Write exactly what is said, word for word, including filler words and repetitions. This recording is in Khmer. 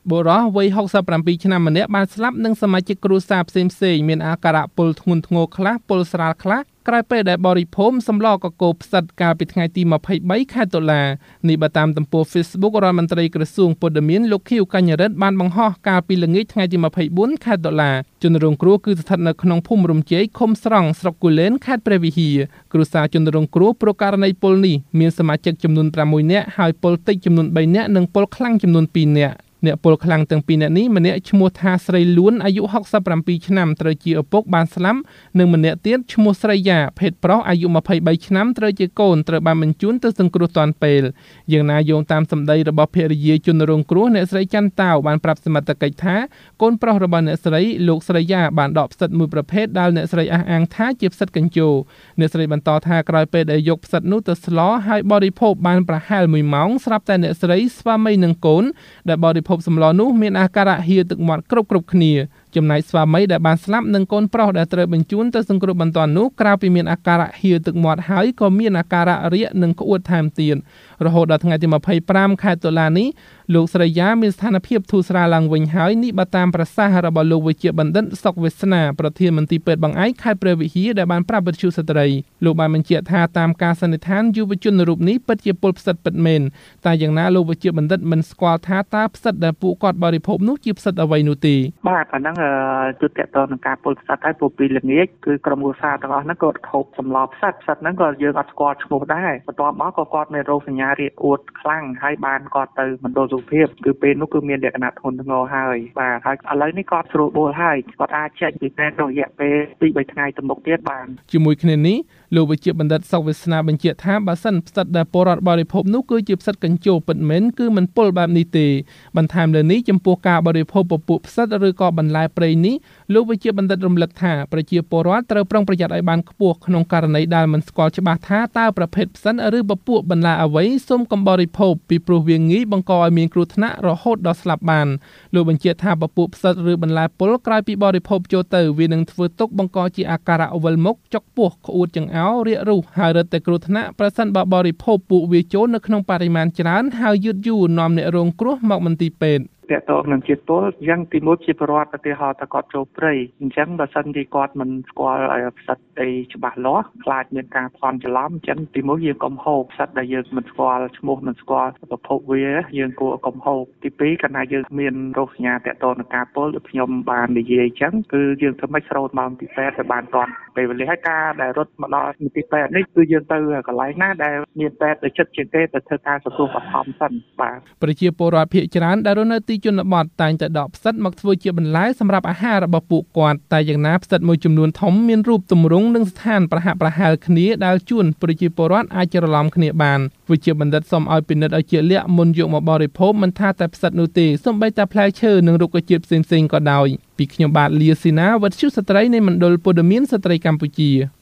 បុរសវ័យหกสิบเจ็ดឆ្នាំម្នាក់បានស្លាប់និងសមាជិកគ្រួសារផ្សេងៗមានអាការៈពុលធ្ងន់ធ្ងរខ្លះពុលស្រាលខ្លះក្រោយពេលដែលបរិភោគសម្លកកូរផ្សិតកាលពីថ្ងៃទីยี่สิบสามខែតុលានេះបើតាមទំព័រ Facebook រដ្ឋមន្ត្រីក្រសួងព័ត៌មានលោកខៀវកញ្ញរិទ្ធបានបង្ហោះកាលពីល្ងាចថ្ងៃទីยี่สิบสี่ខែតុលាជនរងគ្រោះគឺស្ថិតនៅក្នុងភូមិរំជ័យឃុំស្រង់ស្រុកគូលែនខេត្តព្រះវិហារគ្រួសារជនរងគ្រោះព្រោះករណីពុលនេះមានសមាជិកចំនួនប្រាំមួយនាក់ហើយពុលតិចចំនួនបីនាក់និងពុលខ្លាំងចំនួនពីរនាក់អ្នកពលខ្លាំងទាំងពីរនាក់នេះម្នាក់ឈ្មោះថាស្រីលួនអាយុหกสิบเจ็ดឆ្នាំត្រូវជាឪពុកបានស្លាប់និងម្នាក់ទៀតឈ្មោះស្រីយ៉ាភេទប្រុសអាយុยี่สิบสามឆ្នាំត្រូវជាកូនត្រូវបានបញ្ជូនទៅសង្គ្រោះទាន់ពេលយ៉ាងណាយោងតាមសម្ដីរបស់ភរិយាជនរងគ្រោះអ្នកស្រីច័ន្ទតាវបានប្រាប់សមត្ថកិច្ចថាកូនប្រុសរបស់អ្នកស្រីលោកស្រីយ៉ាបានដកផ្សិតមួយប្រភេទដែលអ្នកស្រីអះអាងថាជាផ្សិតកញ្ជោអ្នកស្រីបន្តថាក្រោយពេលដែលយកផ្សិតនោះទៅស្លហើយបរិភោគបានប្រហែលមួយម៉ោងស្រាប់តែអ្នកស្រីស្វាមីនិងកូនដែលបរិភោគសម្លនោះមានអាការៈហៀទឹកមាត់គ្រប់គ្រប់គ្នាចំណែកស្វាមីដែលបានស្លាប់និងកូនប្រុសដែលត្រូវបញ្ជូនទៅសង្គ្រោះបន្ទាន់នោះក្រៅពីមានអាការៈហៀទឹកមាត់ហើយក៏មានអាការៈរាគនិងក្អួតថែមទៀតរហូតដល់ថ្ងៃទីยี่สิบห้าខែតុលានេះលោកស្រីយ៉ាមានស្ថានភាពធូរស្រាលឡើងវិញហើយនេះបើតាមប្រសាសន៍របស់លោកវិជ្ជបណ្ឌិតសុកវាសនាប្រធានមន្ទីរពេទ្យបង្អែកខេត្តព្រះវិហារដែលបានប្រាប់វិទ្យុស្ត្រីលោកបានបញ្ជាក់ថាតាមការសន្និដ្ឋានយុវជនរូបនេះពិតជាពុលផ្សិតពិតមែនតែយ៉ាងណាលោកវិជ្ជបណ្ឌិតមិនស្គាល់ថាតើផ្សិតដែលពួកគាត់បរិភោគនោះជាផ្សិតអ្វីនោះទេបាទអាហ្នឹងจุดតកតនឹងការពុលផ្សិតហើយពួកពីល្ងាចគឺក្រុមគ្រួសារទាំងអស់ហ្នឹងគាត់ហូបសម្លផ្សិតផ្សិតហ្នឹងក៏យើងអត់ស្គាល់ឈ្មោះដែរបន្ទាប់មកក៏គាត់មានរោគសញ្ញារាគអួតខ្លាំងហើយបានគាត់ទៅមណ្ឌលសុខភាពគឺពេលនោះគឺមានលក្ខណៈធ្ងន់ធ្ងរហើយបាទហើយឥឡូវនេះគាត់ស្រួលបួលហើយគាត់អាចចេញពីពេទ្យរយៈពេលពីរបីថ្ងៃទៅមុខទៀតបានជាមួយគ្នានេះលោកវិជ្ជបណ្ឌិតសុកវាសនាបញ្ជាក់ថាបើសិនផ្សិតដែលពលរដ្ឋបរិភោគនោះគឺជាផ្សិតកញ្ជោពិតមែនគឺមិនពុលបែបនេះទេបន្ថែមលើនេះចំពោះការបរិភោគពពួកផ្សិតឬក៏បន្លែព្រៃនេះលោកវិជ្ជបណ្ឌិតរំលឹកថាប្រជាពលរដ្ឋត្រូវប្រុងប្រយ័ត្នឲ្យបានខ្ពស់ក្នុងករណីដែលមិនស្គាល់ច្បាស់ថាតើប្រភេទផ្សិតឬពពួកបន្លែអ្វីសូមកុំបរិភោគពីព្រោះវាងាយបង្កឲ្យមានគ្រោះថ្នាក់រហូតដល់ស្លាប់បានលោកបញ្ជាក់ថាពពួកផ្សិតឬបន្លែពុលក្រោយពីបរិភោគចូលទៅវានឹងធ្វើទុក្ខបង្កជាអាការៈវិលមុខចុកពោះក្អួតចង្អោររាគរូសហើយរឹតតែគ្រោះថ្នាក់ប្រសិនបើបរិភោគពួកវាចូលនៅក្នុងបរិមាណច្រើនហើយយឺតយូរនាំអ្នករងគ្រោះមកមន្ទីរពេទ្យតកតនឹងជាតិពុលយ៉ាងទីមួយជាប្រវត្តិឧទាហរណ៍តែគាត់ចូលព្រៃអញ្ចឹងបើសិនជាគាត់មិនស្គាល់ផ្សិតអីច្បាស់លាស់ខ្លាចមានការភ័ន្តច្រឡំអញ្ចឹងទីមួយយើងកុំហូបផ្សិតដែលយើងមិនស្គាល់ឈ្មោះមិនស្គាល់ប្រភពវាយើងគួរកុំហូបទីពីរកាលណាយើងមានរោគសញ្ញាតកតនឹងការពុលដូចខ្ញុំបាននិយាយអញ្ចឹងគឺយើងធ្វើម៉េចស្រោតមកទីពេទ្យទៅបានទាន់ពេលវេលាហើយការដែលរត់មកដល់ទីពេទ្យនេះគឺយើងទៅកន្លែងណាដែលមានពេទ្យទៅចិត្តជាងគេទៅធ្វើការទទួលបឋមសិនបាទប្រជាពលរដ្ឋភាគច្រើនដែលរស់នៅទីជនបទតែងតែដកផ្សិតមកធ្វើជាបន្លែសម្រាប់អាហាររបស់ពួកគាត់តែយ៉ាងណាផ្សិតមួយចំនួនធំមានរូបទម្រង់និងស្ថានប្រហាក់ប្រហែលគ្នាដែលជួនប្រជាពលរដ្ឋអាចច្រឡំគ្នាបានវិជ្ជាបណ្ឌិតសូមឲ្យពិនិត្យឲ្យជាក់លាក់មុនយកមកបរិភោគមិនថាតែផ្សិតនោះទេសូម្បីតែផ្លែឈើនិងរុក្ខជាតិផ្សេងៗក៏ដោយពីខ្ញុំបាទលាស៊ីណាវត្ថុស្ត្រីនៃមណ្ឌលព័ត៌មានស្ត្រីកម្ពុជា